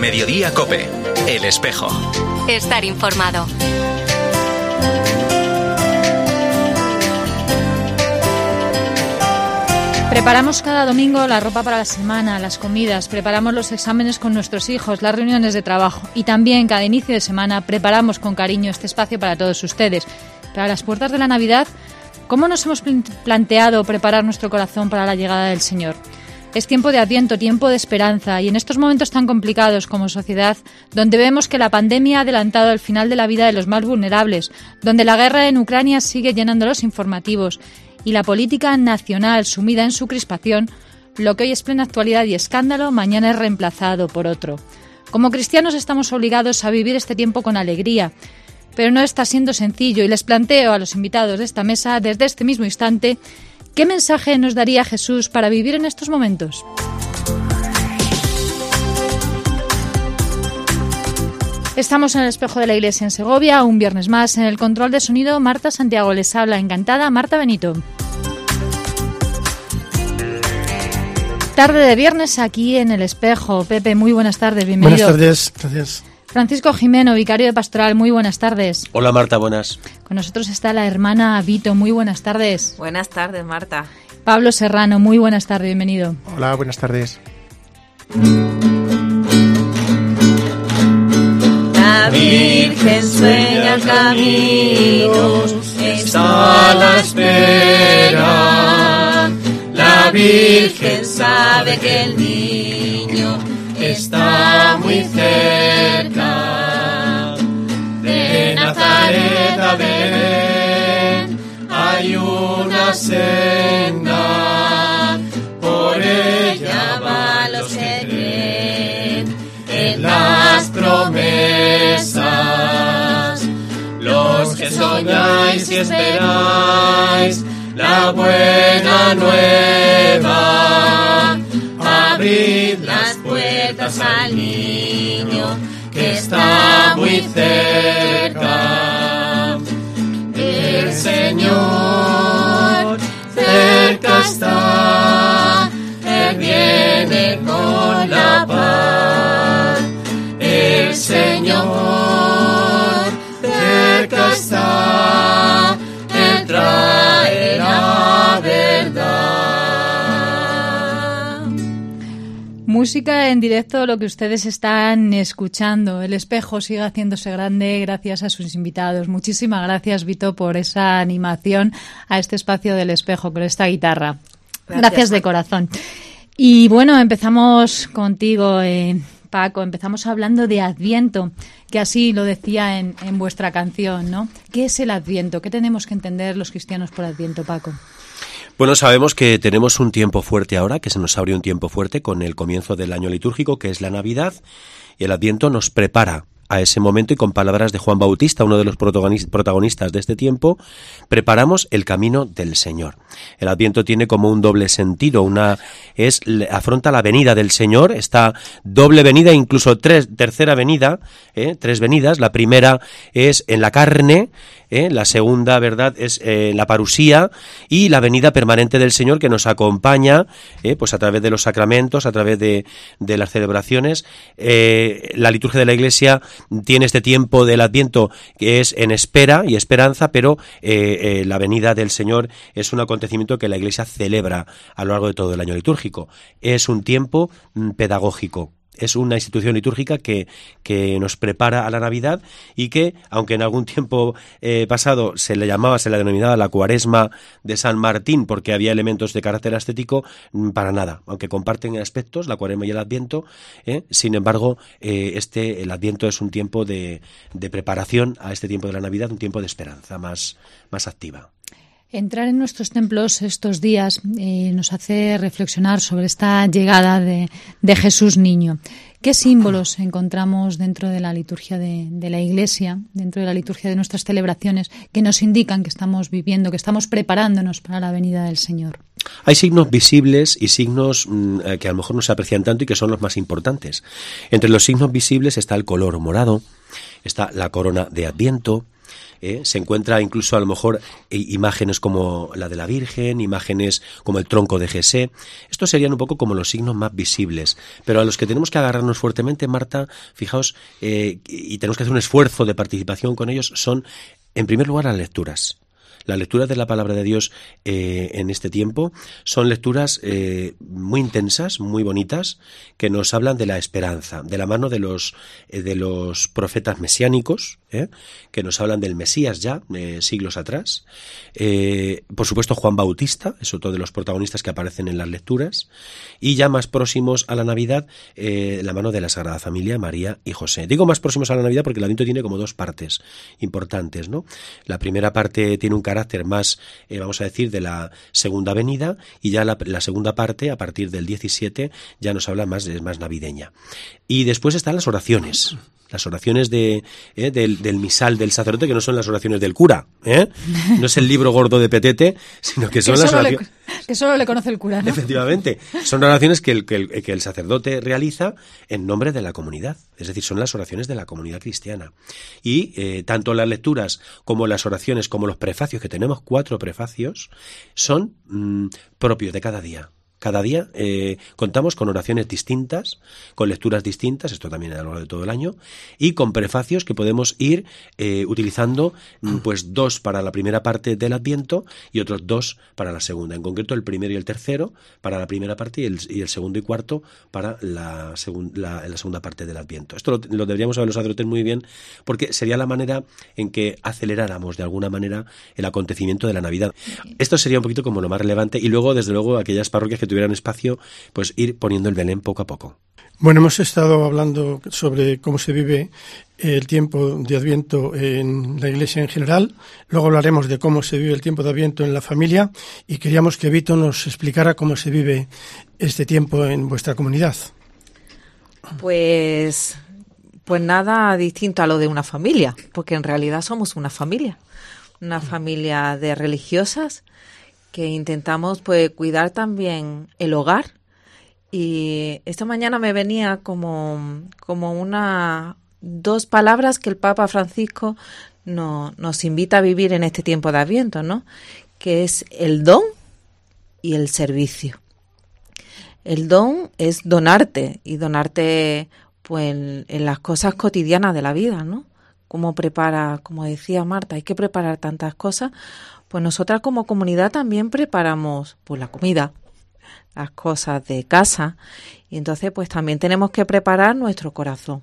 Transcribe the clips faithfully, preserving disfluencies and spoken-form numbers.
Mediodía COPE. El Espejo. Estar informado. Preparamos cada domingo la ropa para la semana, las comidas, preparamos los exámenes con nuestros hijos, las reuniones de trabajo y también cada inicio de semana preparamos con cariño este espacio para todos ustedes. Pero a las puertas de la Navidad, ¿cómo nos hemos planteado preparar nuestro corazón para la llegada del Señor? Es tiempo de Adviento, tiempo de esperanza, y en estos momentos tan complicados como sociedad, donde vemos que la pandemia ha adelantado el final de la vida de los más vulnerables, donde la guerra en Ucrania sigue llenando los informativos y la política nacional sumida en su crispación, lo que hoy es plena actualidad y escándalo, mañana es reemplazado por otro. Como cristianos estamos obligados a vivir este tiempo con alegría, pero no está siendo sencillo, y les planteo a los invitados de esta mesa desde este mismo instante ¿qué mensaje nos daría Jesús para vivir en estos momentos? Estamos en el Espejo de la Iglesia en Segovia, un viernes más. En el control de sonido, Marta Santiago les habla. Encantada, Marta Benito. Tarde de viernes aquí en el Espejo. Pepe, muy buenas tardes, bienvenido. Buenas tardes, gracias. Francisco Jimeno, vicario de Pastoral, muy buenas tardes. Hola Marta, buenas. Con nosotros está la hermana Vito, muy buenas tardes. Buenas tardes, Marta. Pablo Serrano, muy buenas tardes, bienvenido. Hola, buenas tardes. La Virgen sueña caminos, está a la espera. La Virgen sabe que el niño está muy cerca. De Nazaret a Belén hay una senda, por ella van los que creen en las promesas. Los que soñáis y esperáis la buena nueva, abrid las puertas al niño que está muy cerca. El Señor cerca está, Él viene con la paz. El Señor cerca está, Él trae la verdad. Música en directo, lo que ustedes están escuchando. El Espejo sigue haciéndose grande gracias a sus invitados. Muchísimas gracias, Vito, por esa animación a este espacio del Espejo con esta guitarra. Gracias, gracias de corazón. Y bueno, empezamos contigo, eh, Paco. Empezamos hablando de Adviento, que así lo decía en, en vuestra canción, ¿no? ¿Qué es el Adviento? ¿Qué tenemos que entender los cristianos por Adviento, Paco? Bueno, sabemos que tenemos un tiempo fuerte ahora, que se nos abre un tiempo fuerte con el comienzo del año litúrgico, que es la Navidad, y el Adviento nos prepara a ese momento, y con palabras de Juan Bautista, uno de los protagonistas de este tiempo, preparamos el camino del Señor. El Adviento tiene como un doble sentido, una es afronta la venida del Señor, esta doble venida, incluso tres, tercera venida, ¿eh? tres venidas. La primera es en la carne, ¿eh? la segunda, verdad, es eh, la parusía, y la venida permanente del Señor que nos acompaña, ¿eh? pues a través de los sacramentos, a través de, de las celebraciones. Eh, la liturgia de la Iglesia tiene este tiempo del Adviento que es en espera y esperanza, pero eh, eh, la venida del Señor es un acontecimiento que la Iglesia celebra a lo largo de todo el año litúrgico. Es un tiempo mm, pedagógico. Es una institución litúrgica que, que nos prepara a la Navidad, y que, aunque en algún tiempo eh, pasado se le llamaba, se le denominaba la Cuaresma de San Martín, porque había elementos de carácter ascético, para nada. Aunque comparten aspectos, la Cuaresma y el Adviento, eh, sin embargo, eh, este el Adviento es un tiempo de, de preparación a este tiempo de la Navidad, un tiempo de esperanza más, más activa. Entrar en nuestros templos estos días eh, nos hace reflexionar sobre esta llegada de, de Jesús niño. ¿Qué símbolos encontramos dentro de la liturgia de, de la Iglesia, dentro de la liturgia de nuestras celebraciones, que nos indican que estamos viviendo, que estamos preparándonos para la venida del Señor? Hay signos visibles y signos mmm, que a lo mejor no se aprecian tanto y que son los más importantes. Entre los signos visibles está el color morado, está la corona de Adviento, ¿eh? Se encuentra incluso a lo mejor imágenes como la de la Virgen, imágenes como el tronco de Jesé. Estos serían un poco como los signos más visibles, pero a los que tenemos que agarrarnos fuertemente, Marta, fijaos, eh, y tenemos que hacer un esfuerzo de participación con ellos, son, en primer lugar, las lecturas. Las lecturas de la palabra de Dios eh, en este tiempo son lecturas eh, muy intensas, muy bonitas, que nos hablan de la esperanza, de la mano de los eh, de los profetas mesiánicos, ¿eh? que nos hablan del Mesías ya, eh, siglos atrás. Eh, por supuesto, Juan Bautista es otro de los protagonistas que aparecen en las lecturas. Y ya más próximos a la Navidad, eh, la mano de la Sagrada Familia, María y José. Digo más próximos a la Navidad porque el Adviento tiene como dos partes importantes, ¿no? La primera parte tiene un carácter más, eh, vamos a decir, de la segunda venida, y ya la, la segunda parte, a partir del diecisiete, ya nos habla más, es más navideña. Y después están las oraciones. Las oraciones de, eh, del, del misal del sacerdote, que no son las oraciones del cura, ¿eh? No es el libro gordo de Petete, sino que son que las Le, oraciones... que solo le conoce el cura, ¿no? Efectivamente. Son oraciones que el, que, el, que el sacerdote realiza en nombre de la comunidad. Es decir, son las oraciones de la comunidad cristiana. Y eh, tanto las lecturas como las oraciones, como los prefacios, que tenemos cuatro prefacios, son mmm, propios de cada día. Cada día eh, contamos con oraciones distintas, con lecturas distintas, esto también a lo largo de todo el año, y con prefacios que podemos ir eh, utilizando, pues dos para la primera parte del Adviento y otros dos para la segunda. En concreto, el primero y el tercero para la primera parte y el, y el segundo y cuarto para la, segun, la, la segunda parte del Adviento. Esto lo, lo deberíamos saber los sacerdotes muy bien, porque sería la manera en que aceleráramos de alguna manera el acontecimiento de la Navidad. Esto sería un poquito como lo más relevante, y luego, desde luego, aquellas parroquias que tuvieran espacio, pues ir poniendo el Belén poco a poco. Bueno, hemos estado hablando sobre cómo se vive el tiempo de Adviento en la Iglesia en general. Luego hablaremos de cómo se vive el tiempo de Adviento en la familia, y queríamos que Vito nos explicara cómo se vive este tiempo en vuestra comunidad. Pues, pues nada distinto a lo de una familia, porque en realidad somos una familia, una familia de religiosas que intentamos pues cuidar también el hogar. Y esta mañana me venía como, como una dos palabras que el Papa Francisco no, nos invita a vivir en este tiempo de Adviento, ¿no? Que es el don y el servicio. El don es donarte, y donarte pues en, en las cosas cotidianas de la vida, ¿no? Como prepara, como decía Marta, hay que preparar tantas cosas. Pues nosotras como comunidad también preparamos pues la comida, las cosas de casa, y entonces pues también tenemos que preparar nuestro corazón.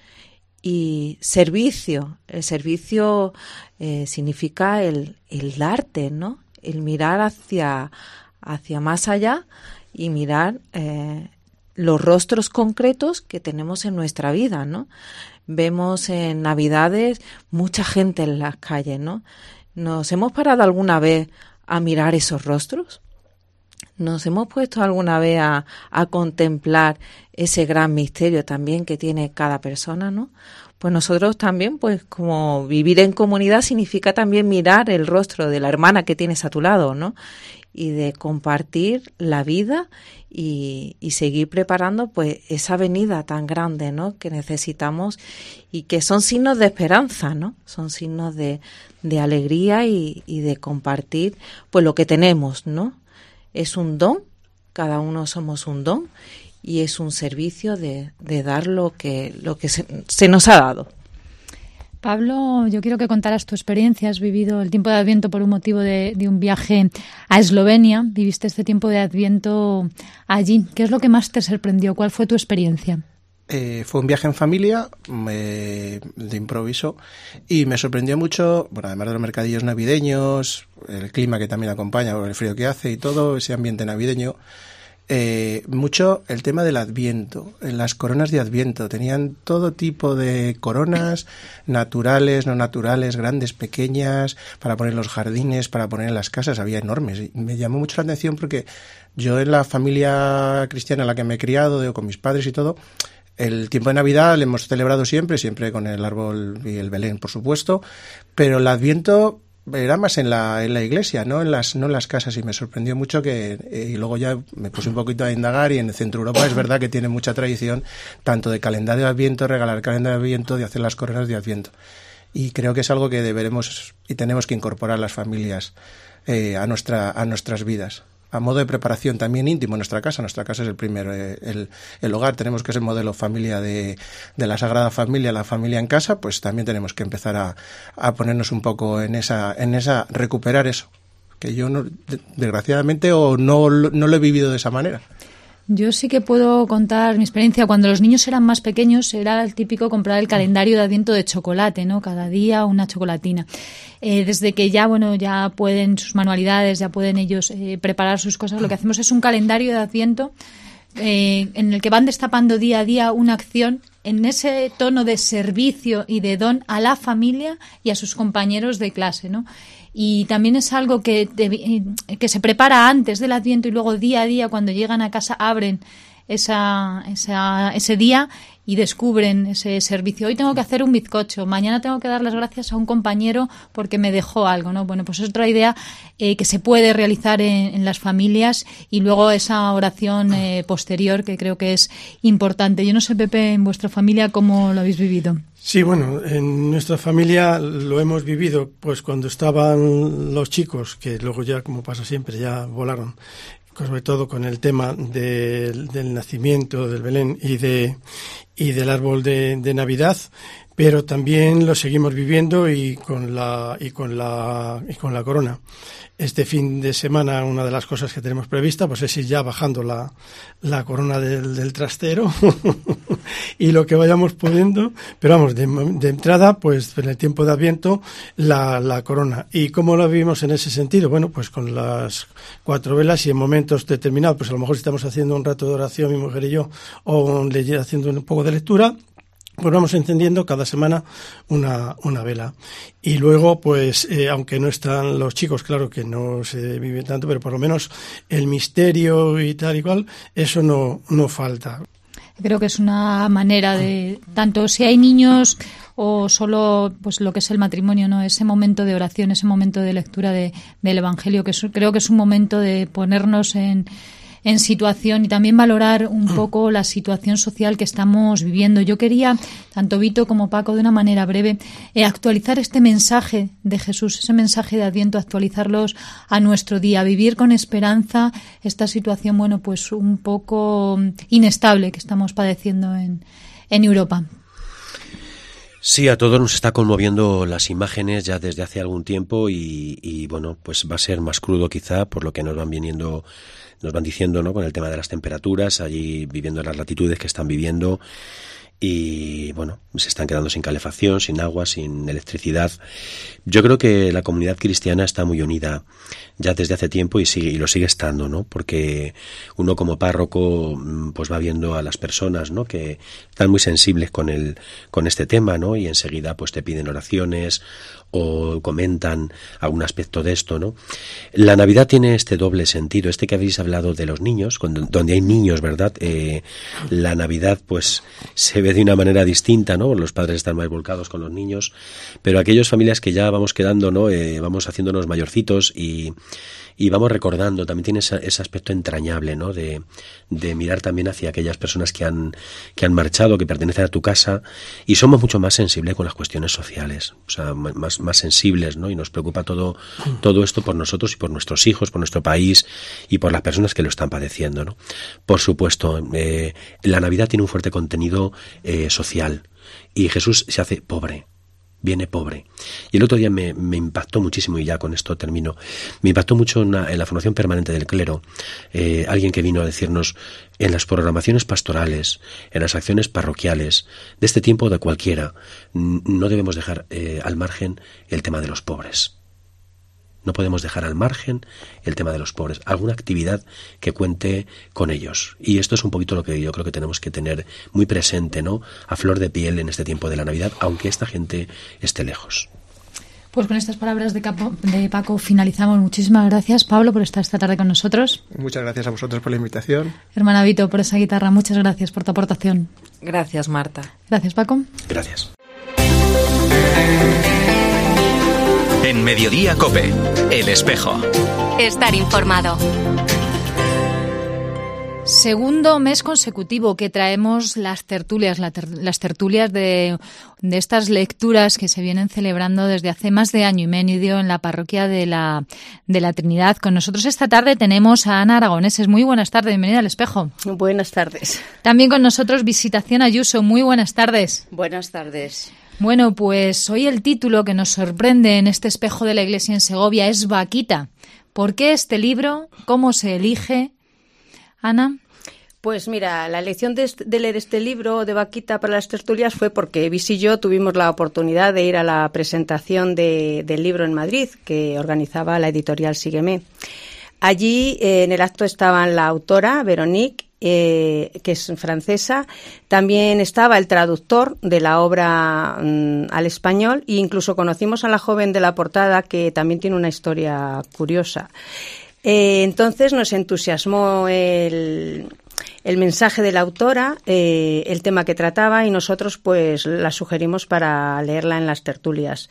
Y servicio, el servicio eh, significa el, el darte, ¿no? El mirar hacia, hacia más allá y mirar eh, los rostros concretos que tenemos en nuestra vida, ¿no? Vemos en Navidades mucha gente en las calles, ¿no? ¿Nos hemos parado alguna vez a mirar esos rostros? ¿Nos hemos puesto alguna vez a, a contemplar ese gran misterio también que tiene cada persona, ¿no? Pues nosotros también, pues como vivir en comunidad significa también mirar el rostro de la hermana que tienes a tu lado, ¿no? Y de compartir la vida y, y seguir preparando pues esa venida tan grande, ¿no? Que necesitamos, y que son signos de esperanza, ¿no? Son signos de, de alegría y, y de compartir pues lo que tenemos, ¿no? Es un don, cada uno somos un don, y es un servicio de, de dar lo que, lo que se, se nos ha dado. Pablo, yo quiero que contaras tu experiencia. Has vivido el tiempo de Adviento por un motivo de, de un viaje a Eslovenia. Viviste este tiempo de Adviento allí. ¿Qué es lo que más te sorprendió? ¿Cuál fue tu experiencia? Eh, fue un viaje en familia, eh, de improviso, y me sorprendió mucho, bueno, además de los mercadillos navideños, el clima que también acompaña, el frío que hace y todo, ese ambiente navideño. Eh, mucho el tema del Adviento, las coronas de Adviento, tenían todo tipo de coronas, naturales, no naturales, grandes, pequeñas, para poner en los jardines, para poner en las casas, había enormes. Y me llamó mucho la atención porque yo, en la familia cristiana en la que me he criado, con mis padres y todo, el tiempo de Navidad lo hemos celebrado siempre, siempre con el árbol y el Belén, por supuesto, pero el Adviento era más en la en la iglesia, no en las no en las casas, y me sorprendió mucho que eh, y luego ya me puse un poquito a indagar, y en el Centro Europa es verdad que tiene mucha tradición tanto de calendario de Adviento, regalar calendario de Adviento, de hacer las coronas de Adviento. Y creo que es algo que deberemos y tenemos que incorporar las familias eh, a nuestra a nuestras vidas. A modo de preparación también íntimo en nuestra casa. Nuestra casa es el primer, eh, el, el hogar. Tenemos que ser modelo familia de, de la Sagrada Familia, la familia en casa. Pues también tenemos que empezar a, a ponernos un poco en esa, en esa, recuperar eso. Que yo, no, desgraciadamente, o no, no lo he vivido de esa manera. Yo sí que puedo contar mi experiencia. Cuando los niños eran más pequeños era el típico comprar el calendario de Adviento de chocolate, ¿no? Cada día una chocolatina. Eh, desde que ya, bueno, ya pueden sus manualidades, ya pueden ellos eh, preparar sus cosas, lo que hacemos es un calendario de Adviento eh, en el que van destapando día a día una acción en ese tono de servicio y de don a la familia y a sus compañeros de clase, ¿no? Y también es algo que, que se prepara antes del Adviento y luego día a día cuando llegan a casa abren esa, esa, ese día y descubren ese servicio. Hoy tengo que hacer un bizcocho, mañana tengo que dar las gracias a un compañero porque me dejó algo, ¿no? Bueno, pues es otra idea eh, que se puede realizar en, en las familias y luego esa oración eh, posterior que creo que es importante. Yo no sé, Pepe, en vuestra familia cómo lo habéis vivido. Sí, bueno, en nuestra familia lo hemos vivido pues cuando estaban los chicos, que luego ya, como pasa siempre, ya volaron, sobre todo con el tema de, del nacimiento del Belén y de y del árbol de, de Navidad, pero también lo seguimos viviendo y con la y con la y con la corona. Este fin de semana una de las cosas que tenemos prevista pues es ir ya bajando la, la corona del, del trastero y lo que vayamos pudiendo, pero vamos, de, de entrada pues en el tiempo de Adviento la, la corona. ¿Y cómo lo vivimos en ese sentido? Bueno, pues con las cuatro velas y en momentos determinados, pues a lo mejor si estamos haciendo un rato de oración mi mujer y yo o le, haciendo un poco de lectura, pues vamos encendiendo cada semana una, una vela. Y luego, pues, eh, aunque no están los chicos, claro que no se vive tanto, pero por lo menos el misterio y tal y cual, eso no, no falta. Creo que es una manera de, tanto si hay niños o solo pues lo que es el matrimonio, ¿no? Ese momento de oración, ese momento de lectura de, del Evangelio, que es, creo que es un momento de ponernos en en situación y también valorar un poco la situación social que estamos viviendo. Yo quería, tanto Vito como Paco, de una manera breve, eh, actualizar este mensaje de Jesús, ese mensaje de Adviento, actualizarlos a nuestro día, vivir con esperanza esta situación, bueno, pues un poco inestable que estamos padeciendo en, en Europa. Sí, a todos nos está conmoviendo las imágenes ya desde hace algún tiempo y, y bueno, pues va a ser más crudo quizá por lo que nos van viniendo nos van diciendo, ¿no? Con el tema de las temperaturas, allí viviendo las latitudes que están viviendo y, bueno, se están quedando sin calefacción, sin agua, sin electricidad. Yo creo que la comunidad cristiana está muy unida ya desde hace tiempo y sigue y lo sigue estando, ¿no? Porque uno como párroco pues va viendo a las personas, ¿no? Que están muy sensibles con el con este tema, ¿no? Y enseguida pues te piden oraciones o comentan algún aspecto de esto, ¿no? La Navidad tiene este doble sentido, este que habéis hablado de los niños, cuando, donde hay niños, ¿verdad? Eh, la Navidad pues se ve de una manera distinta, ¿no? Los padres están más volcados con los niños, pero aquellas familias que ya vamos quedando, ¿no? Eh, vamos haciéndonos mayorcitos y y vamos recordando, también tiene ese, ese aspecto entrañable, ¿no? De, de mirar también hacia aquellas personas que han, que han marchado, que pertenecen a tu casa, y somos mucho más sensibles con las cuestiones sociales, o sea, más, más sensibles, ¿no? Y nos preocupa todo, todo esto por nosotros y por nuestros hijos, por nuestro país y por las personas que lo están padeciendo, ¿no? Por supuesto, eh, la Navidad tiene un fuerte contenido eh, social, y Jesús se hace pobre. Viene pobre. Y el otro día me, me impactó muchísimo, y ya con esto termino, me impactó mucho en la, en la formación permanente del clero, eh, alguien que vino a decirnos en las programaciones pastorales, en las acciones parroquiales, de este tiempo o de cualquiera, no debemos dejar eh, al margen el tema de los pobres. No podemos dejar al margen el tema de los pobres, alguna actividad que cuente con ellos. Y esto es un poquito lo que yo creo que tenemos que tener muy presente, ¿no? A flor de piel en este tiempo de la Navidad, aunque esta gente esté lejos. Pues con estas palabras de, Capo, de Paco finalizamos. Muchísimas gracias, Pablo, por estar esta tarde con nosotros. Muchas gracias a vosotros por la invitación. Hermana Vito, por esa guitarra, muchas gracias por tu aportación. Gracias, Marta. Gracias, Paco. Gracias. En Mediodía COPE, El Espejo. Estar informado. Segundo mes consecutivo que traemos las tertulias, la ter, las tertulias de, de estas lecturas que se vienen celebrando desde hace más de año y medio en la parroquia de la, de la Trinidad. Con nosotros esta tarde tenemos a Ana Aragoneses. Muy buenas tardes, bienvenida al Espejo. Buenas tardes. También con nosotros Visitación Ayuso. Muy buenas tardes. Buenas tardes. Bueno, pues hoy el título que nos sorprende en este Espejo de la Iglesia en Segovia es Vaquita. ¿Por qué este libro? ¿Cómo se elige? Ana. Pues mira, la elección de, de leer este libro de Vaquita para las tertulias fue porque Vis y yo tuvimos la oportunidad de ir a la presentación de, del libro en Madrid, que organizaba la editorial Sígueme. Allí eh, en el acto estaban la autora, Veronique, eh, que es francesa, también estaba el traductor de la obra mm, al español e incluso conocimos a la joven de la portada, que también tiene una historia curiosa. Eh, entonces nos entusiasmó el... el mensaje de la autora, eh, el tema que trataba, y nosotros pues la sugerimos para leerla en las tertulias.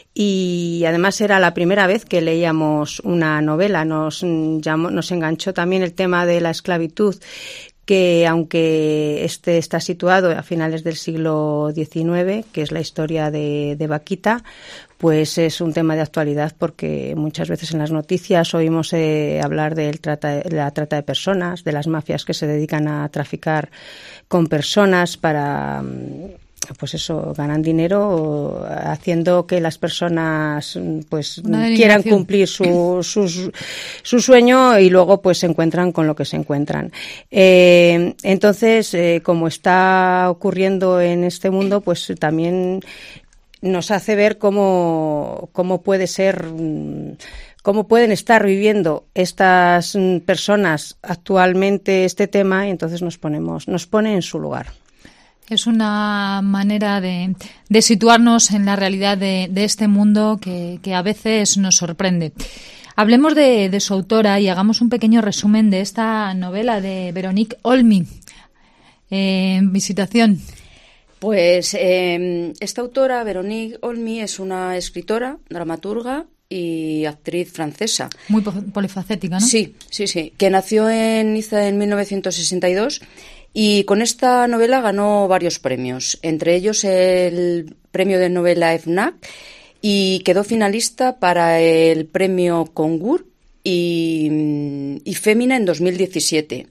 Y además era la primera vez que leíamos una novela. Nos llamó, nos enganchó también el tema de la esclavitud, que aunque este está situado a finales del siglo diecinueve, que es la historia de, de Vaquita, pues es un tema de actualidad, porque muchas veces en las noticias oímos eh, hablar del trata, de la trata de personas, de las mafias que se dedican a traficar con personas para, pues eso, ganan dinero haciendo que las personas pues quieran cumplir su, su, su sueño y luego pues se encuentran con lo que se encuentran. Eh, entonces, eh, como está ocurriendo en este mundo, pues también nos hace ver cómo, cómo puede ser, cómo pueden estar viviendo estas personas actualmente este tema, y entonces nos ponemos, nos pone en su lugar. Es una manera de, de situarnos en la realidad de, de este mundo que, que a veces nos sorprende. Hablemos de, de su autora y hagamos un pequeño resumen de esta novela de Veronique Olmy. Eh, Visitación. Pues eh, esta autora, Veronique Olmy, es una escritora, dramaturga y actriz francesa. Muy polifacética, ¿no? Sí, sí, sí, que nació en Niza en mil novecientos sesenta y dos y con esta novela ganó varios premios, entre ellos el premio de novela FNAC, y quedó finalista para el premio Concours y, y Fémina en dos mil diecisiete.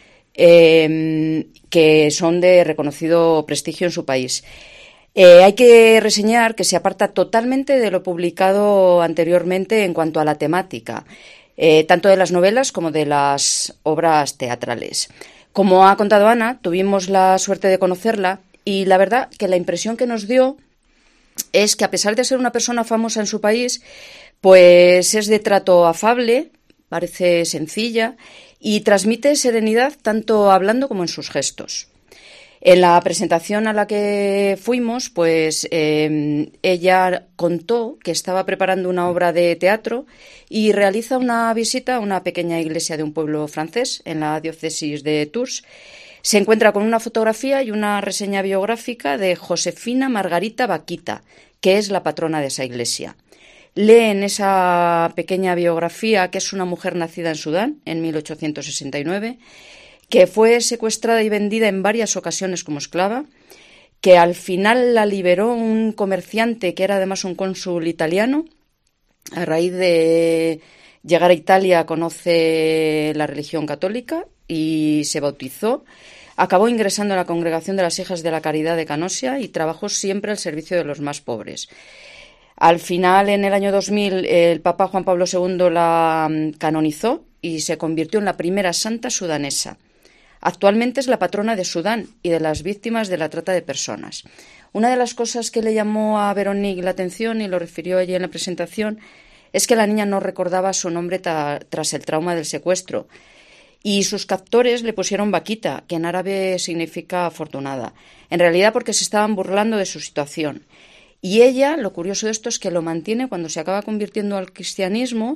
Eh, que son de reconocido prestigio en su país. Eh, hay que reseñar que se aparta totalmente de lo publicado anteriormente en cuanto a la temática, eh, tanto de las novelas como de las obras teatrales. Como ha contado Ana, tuvimos la suerte de conocerla y la verdad que la impresión que nos dio es que, a pesar de ser una persona famosa en su país, pues es de trato afable, parece sencilla y transmite serenidad tanto hablando como en sus gestos. En la presentación a la que fuimos, pues eh, ella contó que estaba preparando una obra de teatro y realiza una visita a una pequeña iglesia de un pueblo francés en la diócesis de Tours. Se encuentra con una fotografía y una reseña biográfica de Josefina Margarita Vaquita, que es la patrona de esa iglesia. Lee en esa pequeña biografía que es una mujer nacida en Sudán en mil ochocientos sesenta y nueve, que fue secuestrada y vendida en varias ocasiones como esclava, que al final la liberó un comerciante que era además un cónsul italiano. A raíz de llegar a Italia conoce la religión católica y se bautizó. Acabó ingresando en la Congregación de las Hijas de la Caridad de Canosia y trabajó siempre al servicio de los más pobres. Al final, en el año dos mil, el Papa Juan Pablo segundo la canonizó y se convirtió en la primera santa sudanesa. Actualmente es la patrona de Sudán y de las víctimas de la trata de personas. Una de las cosas que le llamó a Veronique la atención, y lo refirió ella en la presentación, es que la niña no recordaba su nombre ta- tras el trauma del secuestro. Y sus captores le pusieron Vaquita, que en árabe significa afortunada, en realidad porque se estaban burlando de su situación. Y ella, lo curioso de esto es que lo mantiene cuando se acaba convirtiendo al cristianismo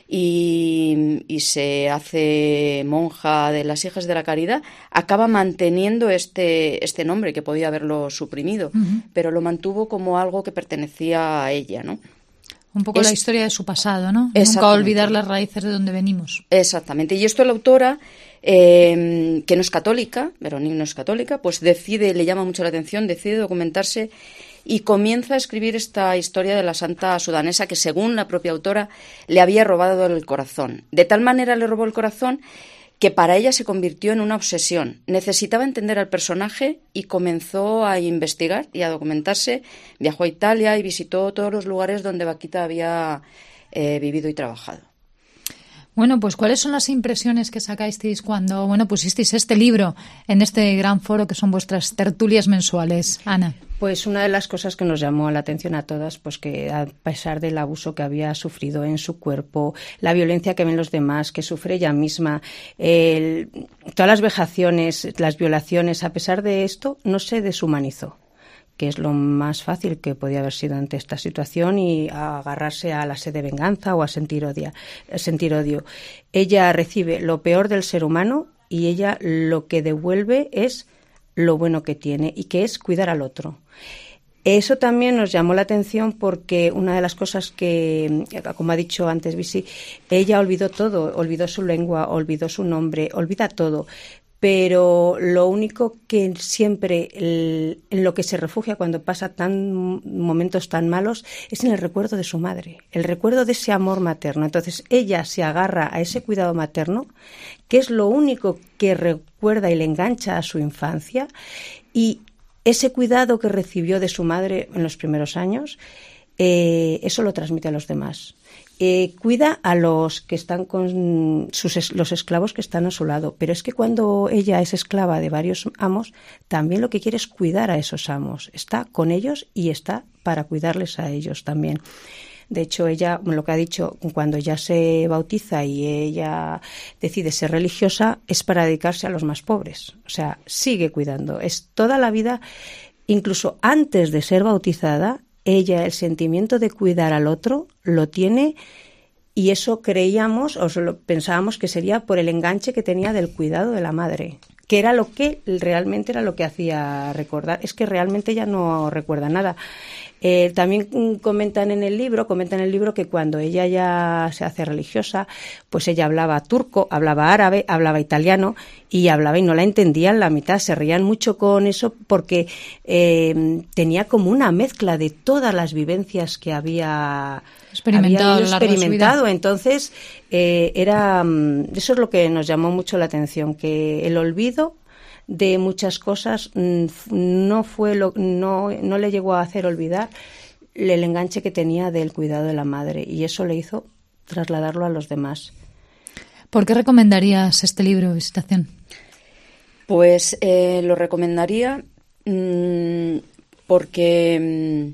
y, y se hace monja de las Hijas de la Caridad, acaba manteniendo este, este nombre que podía haberlo suprimido, uh-huh. pero lo mantuvo como algo que pertenecía a ella, ¿no? Un poco es, la historia de su pasado, ¿no? Nunca olvidar las raíces de donde venimos. Exactamente. Y esto la autora eh, que no es católica, Veronique no es católica, pues decide, le llama mucho la atención, decide documentarse y comienza a escribir esta historia de la santa sudanesa que, según la propia autora, le había robado el corazón. De tal manera le robó el corazón que para ella se convirtió en una obsesión. Necesitaba entender al personaje y comenzó a investigar y a documentarse. Viajó a Italia y visitó todos los lugares donde Vaquita había eh, vivido y trabajado. Bueno, pues ¿cuáles son las impresiones que sacáis cuando, bueno, pusisteis este libro en este gran foro que son vuestras tertulias mensuales? Ana. Pues una de las cosas que nos llamó la atención a todas, pues que a pesar del abuso que había sufrido en su cuerpo, la violencia que ven los demás, que sufre ella misma, el, todas las vejaciones, las violaciones, a pesar de esto, no se deshumanizó, que es lo más fácil que podía haber sido ante esta situación, y a agarrarse a la sed de venganza o a sentir odio, sentir odio. Ella recibe lo peor del ser humano y ella lo que devuelve es lo bueno que tiene, y que es cuidar al otro. Eso también nos llamó la atención porque una de las cosas que, como ha dicho antes Visi, ella olvidó todo, olvidó su lengua, olvidó su nombre, olvida todo. Pero lo único que siempre, el, en lo que se refugia cuando pasa tan momentos tan malos, es en el recuerdo de su madre, el recuerdo de ese amor materno. Entonces ella se agarra a ese cuidado materno, que es lo único que recuerda y le engancha a su infancia, y ese cuidado que recibió de su madre en los primeros años, eh, eso lo transmite a los demás. Eh, cuida a los que están con sus, los esclavos que están a su lado, pero es que cuando ella es esclava de varios amos, también lo que quiere es cuidar a esos amos. Está con ellos y está para cuidarles a ellos también. De hecho, ella, lo que ha dicho, cuando ya se bautiza y ella decide ser religiosa, es para dedicarse a los más pobres. O sea, sigue cuidando. Es toda la vida, incluso antes de ser bautizada, ella el sentimiento de cuidar al otro lo tiene, y eso creíamos o lo pensábamos que sería por el enganche que tenía del cuidado de la madre, que era lo que realmente era lo que hacía recordar. Es que realmente ella no recuerda nada. Eh, también comentan en el libro, comentan en el libro que cuando ella ya se hace religiosa, pues ella hablaba turco, hablaba árabe, hablaba italiano y hablaba y no la entendían la mitad. Se reían mucho con eso porque eh, tenía como una mezcla de todas las vivencias que había experimentado. Había experimentado. Entonces eh, era eso es lo que nos llamó mucho la atención, que el olvido de muchas cosas no fue lo, no, no le llegó a hacer olvidar el enganche que tenía del cuidado de la madre, y eso le hizo trasladarlo a los demás. ¿Por qué recomendarías este libro, Visitación? Pues eh, lo recomendaría mmm, porque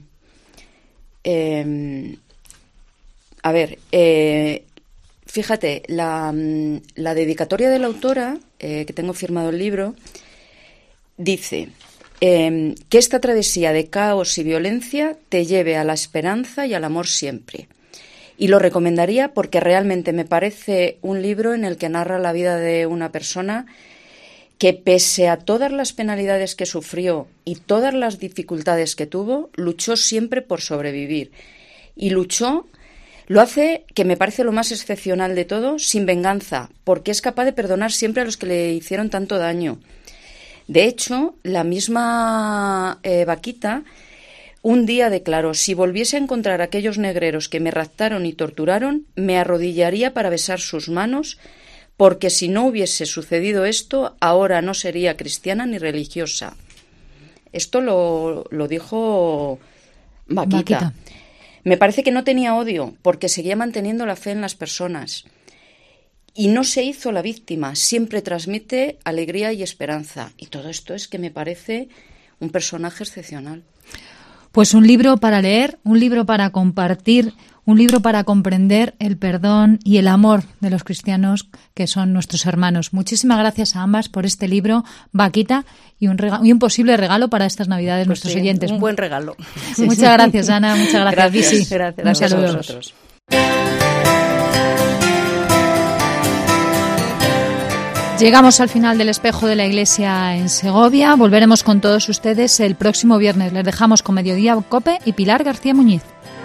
eh, a ver eh, fíjate, la, la dedicatoria de la autora, eh, que tengo firmado el libro, dice eh, que esta travesía de caos y violencia te lleve a la esperanza y al amor siempre. Y lo recomendaría porque realmente me parece un libro en el que narra la vida de una persona que, pese a todas las penalidades que sufrió y todas las dificultades que tuvo, luchó siempre por sobrevivir. Y luchó, lo hace, que me parece lo más excepcional de todo, sin venganza, porque es capaz de perdonar siempre a los que le hicieron tanto daño. De hecho, la misma eh, Vaquita un día declaró: si volviese a encontrar a aquellos negreros que me raptaron y torturaron, me arrodillaría para besar sus manos, porque si no hubiese sucedido esto, ahora no sería cristiana ni religiosa. Esto lo, lo dijo Vaquita. Vaquita. Me parece que no tenía odio, porque seguía manteniendo la fe en las personas. Y no se hizo la víctima, siempre transmite alegría y esperanza. Y todo esto es que me parece un personaje excepcional. Pues un libro para leer, un libro para compartir, un libro para comprender el perdón y el amor de los cristianos que son nuestros hermanos. Muchísimas gracias a ambas por este libro, Vaquita, y un, rega- y un posible regalo para estas Navidades, pues nuestros sí, oyentes. Un buen regalo. Muchas gracias, Ana. Muchas gracias, gracias, Visi. Gracias, un gracias saludo. a vosotros. Llegamos al final del Espejo de la Iglesia en Segovia. Volveremos con todos ustedes el próximo viernes. Les dejamos con Mediodía Cope y Pilar García Muñiz.